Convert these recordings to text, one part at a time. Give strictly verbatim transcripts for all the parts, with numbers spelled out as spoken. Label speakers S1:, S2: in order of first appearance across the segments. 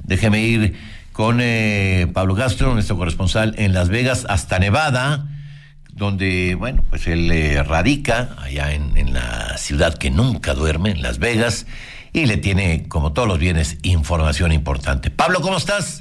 S1: déjeme ir con eh, Pablo Castro, nuestro corresponsal en Las Vegas, hasta Nevada, donde, bueno, pues él eh, radica allá en, en la ciudad que nunca duerme, en Las Vegas, y le tiene, como todos los viernes, información importante. Pablo, ¿cómo estás?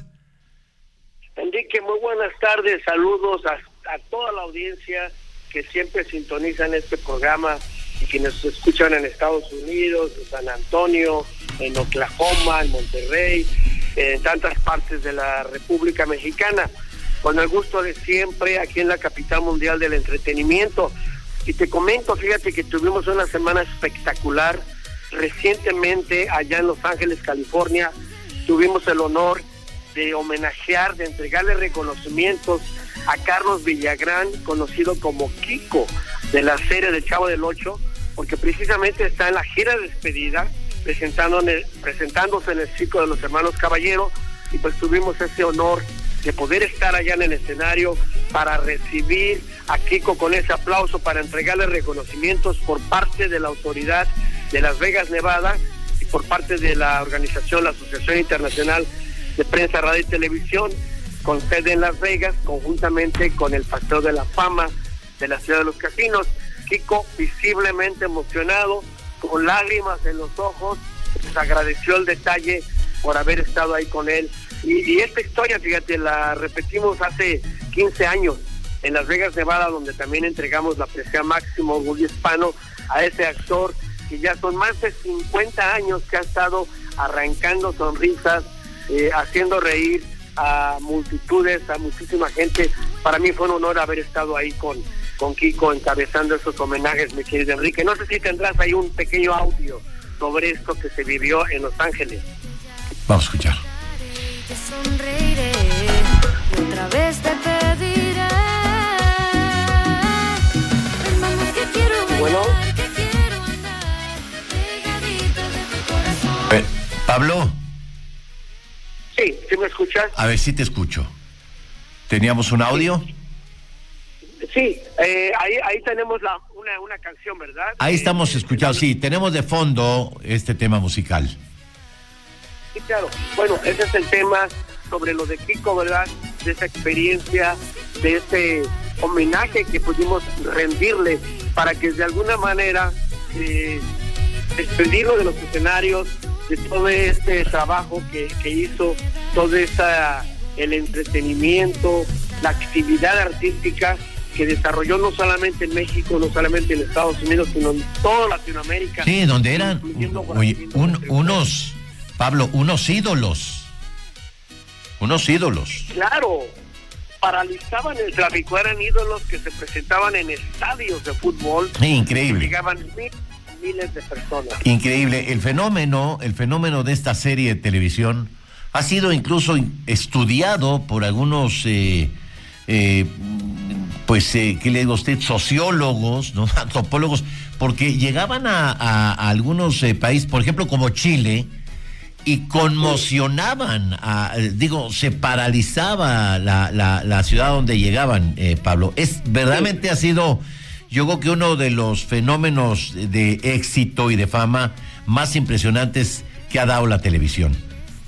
S2: Enrique, muy buenas tardes, saludos a, a toda la audiencia que siempre sintonizan este programa y que nos escuchan en Estados Unidos, en San Antonio, en Oklahoma, en Monterrey, en tantas partes de la República Mexicana. Con el gusto de siempre, aquí en la capital mundial del entretenimiento. Y te comento, fíjate que tuvimos una semana espectacular. Recientemente, allá en Los Ángeles, California, tuvimos el honor de homenajear, de entregarle reconocimientos a Carlos Villagrán, conocido como Kiko, de la serie del Chavo del Ocho, porque precisamente está en la gira de despedida, presentando en el, presentándose en el Circo de los Hermanos Caballero, y pues tuvimos ese honor de poder estar allá en el escenario para recibir a Kiko con ese aplauso, para entregarle reconocimientos por parte de la autoridad de Las Vegas, Nevada, y por parte de la organización, la Asociación Internacional de Prensa, Radio y Televisión, con sede en Las Vegas, conjuntamente con el Paseo de la Fama de la Ciudad de los Casinos. Kiko, visiblemente emocionado, con lágrimas en los ojos, les agradeció el detalle por haber estado ahí con él. Y, y esta historia, fíjate, la repetimos hace quince años en Las Vegas, Nevada, donde también entregamos la presea máximo orgullo hispano a ese actor que ya son más de cincuenta años que ha estado arrancando sonrisas, eh, haciendo reír a multitudes, a muchísima gente. Para mí fue un honor haber estado ahí con, con Kiko encabezando esos homenajes, mi querido Enrique. No sé si tendrás ahí un pequeño audio sobre esto que se vivió en Los Ángeles.
S1: Vamos a escuchar.
S3: Te sonreiré y otra vez te pediré. Vamos que quiero bailar,
S2: Bueno.
S3: que quiero andar pegadito de tu corazón.
S1: Eh, Pablo,
S2: Sí, ¿sí me escuchas?
S1: a ver si te escucho. ¿Teníamos un audio?
S2: Sí, eh, ahí ahí tenemos la una, una canción, ¿verdad?
S1: Ahí
S2: Eh,
S1: estamos escuchando, sí, tenemos de fondo este tema musical.
S2: Sí, claro. Bueno, ese es el tema sobre lo de Kiko, ¿verdad? De esa experiencia, de ese homenaje que pudimos rendirle para que de alguna manera eh, despedirlo de los escenarios, de todo este trabajo que, que hizo, todo esa, el entretenimiento, la actividad artística que desarrolló no solamente en México, no solamente en Estados Unidos, sino en toda Latinoamérica.
S1: Sí, donde eran
S2: incluyendo
S1: oye,
S2: Brasil,
S1: un-
S2: donde-
S1: unos, Pablo, unos ídolos. Unos ídolos.
S2: Claro, paralizaban el tráfico, eran ídolos que se presentaban en estadios de fútbol.
S1: Increíble.
S2: Llegaban mil, miles de personas.
S1: Increíble. El fenómeno, el fenómeno de esta serie de televisión ha sido incluso estudiado por algunos, eh, eh, pues, eh, ¿qué le digo a usted? Sociólogos, ¿no? Antropólogos, porque llegaban a, a- a algunos eh, países, por ejemplo, como Chile, y conmocionaban, a, eh, digo, se paralizaba la, la, la ciudad donde llegaban, eh, Pablo. Es verdaderamente ha sido, yo creo que uno de los fenómenos de éxito y de fama más impresionantes que ha dado la televisión.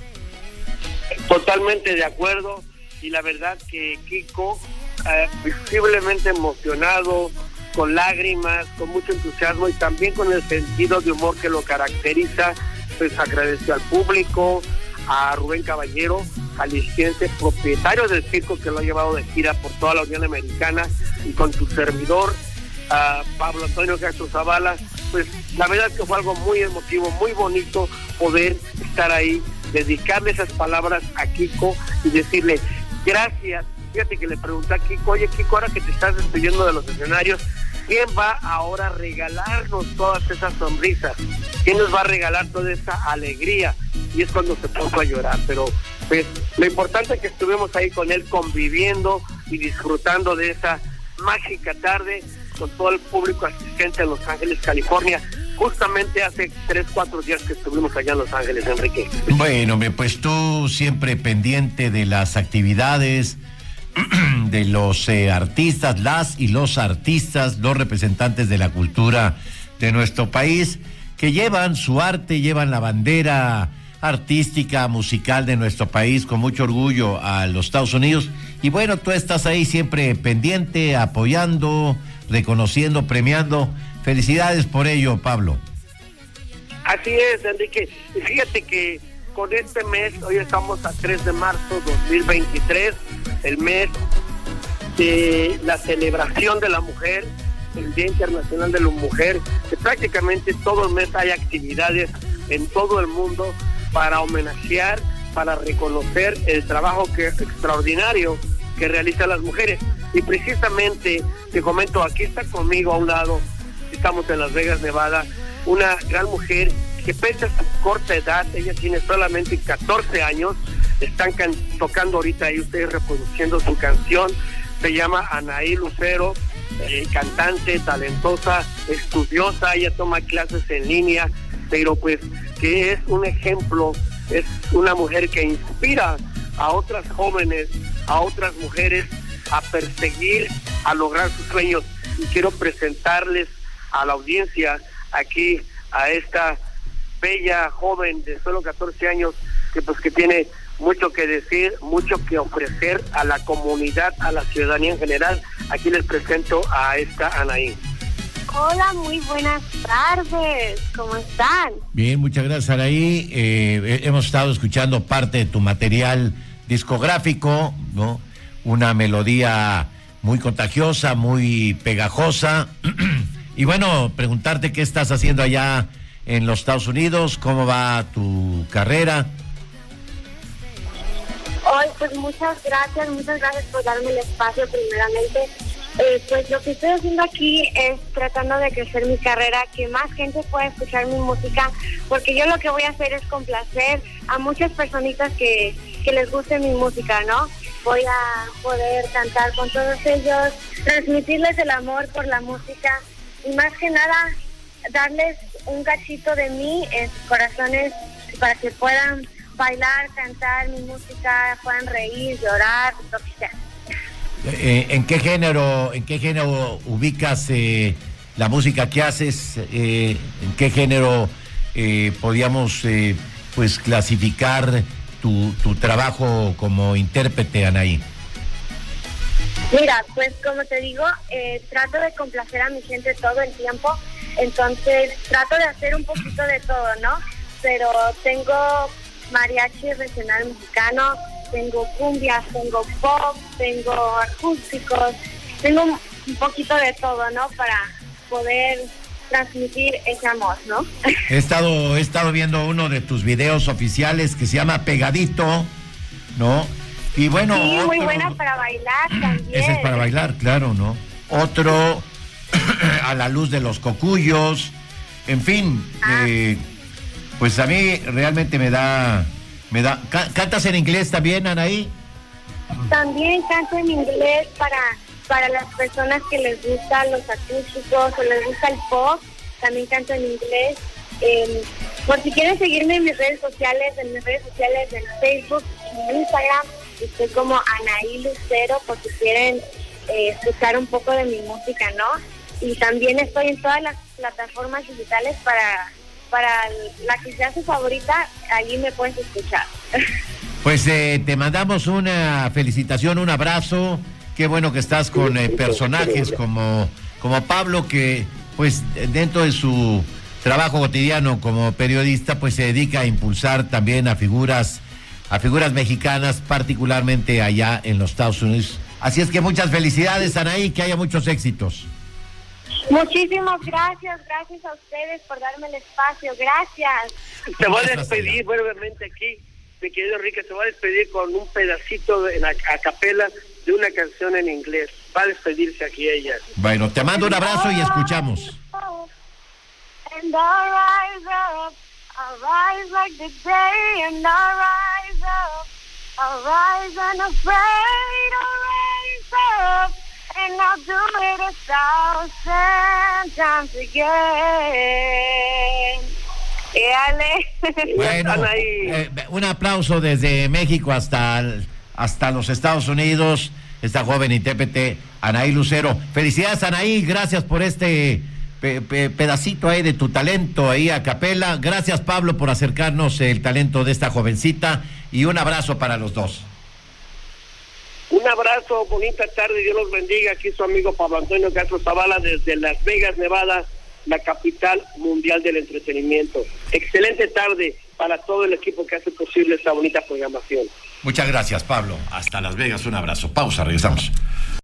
S2: Totalmente de acuerdo, y la verdad que Kiko, eh, visiblemente emocionado, con lágrimas, con mucho entusiasmo y también con el sentido de humor que lo caracteriza, pues agradeció al público, a Rubén Caballero, jalisciense, propietario del circo que lo ha llevado de gira por toda la Unión Americana, y con su servidor, a Pablo Antonio Castro Zavala. Pues la verdad que fue algo muy emotivo, muy bonito poder estar ahí, dedicarle esas palabras a Kiko y decirle gracias. Fíjate que le pregunté a Kiko, oye Kiko, ahora que te estás despidiendo de los escenarios, ¿quién va ahora a regalarnos todas esas sonrisas? ¿Quién nos va a regalar toda esa alegría? Y es cuando se puso a llorar. Pero pues lo importante es que estuvimos ahí con él conviviendo y disfrutando de esa mágica tarde con todo el público asistente en Los Ángeles, California. Justamente hace tres, cuatro días que estuvimos allá en Los Ángeles, Enrique.
S1: Bueno, me, pues tú siempre pendiente de las actividades de los eh, artistas, las y los artistas, los representantes de la cultura de nuestro país, que llevan su arte, llevan la bandera artística, musical de nuestro país, con mucho orgullo a los Estados Unidos. Y bueno, tú estás ahí siempre pendiente, apoyando, reconociendo, premiando. Felicidades por ello, Pablo.
S2: Así es, Enrique. Y fíjate que con este mes, hoy estamos a tres de marzo dos mil veintitrés, el mes de la celebración de la mujer, el Día Internacional de la Mujer, que prácticamente todo el mes hay actividades en todo el mundo para homenajear, para reconocer el trabajo que extraordinario que realizan las mujeres. Y precisamente, te comento, aquí está conmigo a un lado, estamos en Las Vegas, Nevada, una gran mujer que pese a su corta edad, ella tiene solamente catorce años, están can- tocando ahorita ahí ustedes reproduciendo su canción, se llama Anaí Lucero, eh, cantante, talentosa, estudiosa, ella toma clases en línea, pero pues que es un ejemplo, es una mujer que inspira a otras jóvenes, a otras mujeres a perseguir, a lograr sus sueños. Y quiero presentarles a la audiencia aquí a esta bella joven de solo catorce años que pues que tiene mucho que decir, mucho que ofrecer a la comunidad, a la ciudadanía en general. Aquí les presento a esta Anaí.
S4: Hola, muy buenas tardes, ¿cómo están?
S1: Bien, muchas gracias, Anaí. Eh, hemos estado escuchando parte de tu material discográfico, ¿no? Una melodía muy contagiosa, muy pegajosa. Y bueno, preguntarte qué estás haciendo allá en los Estados Unidos, cómo va tu carrera.
S4: Hoy, pues muchas gracias, muchas gracias por darme el espacio primeramente. Eh, pues lo que estoy haciendo aquí es tratando de crecer mi carrera, que más gente pueda escuchar mi música, porque yo lo que voy a hacer es complacer a muchas personitas que, que les guste mi música, ¿no? Voy a poder cantar con todos ellos, transmitirles el amor por la música y más que nada darles un cachito de mí en sus corazones para que puedan bailar, cantar mi música, puedan reír, llorar, lo que sea.
S1: Eh, ¿En qué género, en qué género ubicas eh, la música que haces? Eh, ¿En qué género eh, podíamos eh, pues clasificar tu, tu trabajo como intérprete, Anaí?
S4: Mira, pues como te digo, eh, trato de complacer a mi gente todo el tiempo, entonces trato de hacer un poquito de todo, ¿no? Pero tengo mariachi regional mexicano, tengo cumbias, tengo pop, tengo acústicos, tengo un, un poquito de todo, ¿no? Para poder transmitir ese amor, ¿no?
S1: He estado, he estado viendo uno de tus videos oficiales que se llama Pegadito, ¿no? Y bueno,
S4: sí,
S1: otro,
S4: muy buena para bailar también.
S1: Ese es para bailar, claro, ¿no? Otro, A la luz de los cocuyos, en fin,
S4: ah.
S1: eh, pues a mí realmente me da, me da. ¿Cantas en inglés también, Anaí?
S4: También canto en inglés para, para las personas que les gustan los acústicos o les gusta el pop, también canto en inglés. Eh, por si quieren seguirme en mis redes sociales, en mis redes sociales, en Facebook, en Instagram, estoy como Anaí Lucero, por si quieren eh, escuchar un poco de mi música, ¿no? Y también estoy en todas las plataformas digitales para, para la que sea su favorita, allí me puedes escuchar.
S1: Pues eh, te mandamos una felicitación, un abrazo. Qué bueno que estás con eh, personajes como, como Pablo, que pues dentro de su trabajo cotidiano como periodista, pues se dedica a impulsar también a figuras, a figuras mexicanas, particularmente allá en los Estados Unidos. Así es que muchas felicidades, Anaí, que haya muchos éxitos.
S4: Muchísimas gracias, gracias a ustedes por darme el espacio, gracias.
S2: Te voy a despedir brevemente aquí, mi querido Enrique, te voy a despedir con un pedacito de, a, a capela de una canción en inglés. Va a despedirse aquí ella.
S1: Bueno, te mando un abrazo y escuchamos.
S4: And I rise up, I rise like the day, and I rise up, I rise unafraid, I rise up, and I'll do it a thousand times again. Dale.
S1: Bueno, eh, un aplauso desde México hasta, hasta los Estados Unidos, esta joven intérprete Anaí Lucero. Felicidades, Anaí, gracias por este pe, pe, pedacito ahí de tu talento ahí a capela. Gracias, Pablo, por acercarnos el talento de esta jovencita y un abrazo para los dos.
S2: Un abrazo, bonita tarde, Dios los bendiga. Aquí su amigo Pablo Antonio Castro Zavala desde Las Vegas, Nevada, la capital mundial del entretenimiento. Excelente tarde para todo el equipo que hace posible esta bonita programación.
S1: Muchas gracias, Pablo. Hasta Las Vegas, un abrazo. Pausa, regresamos.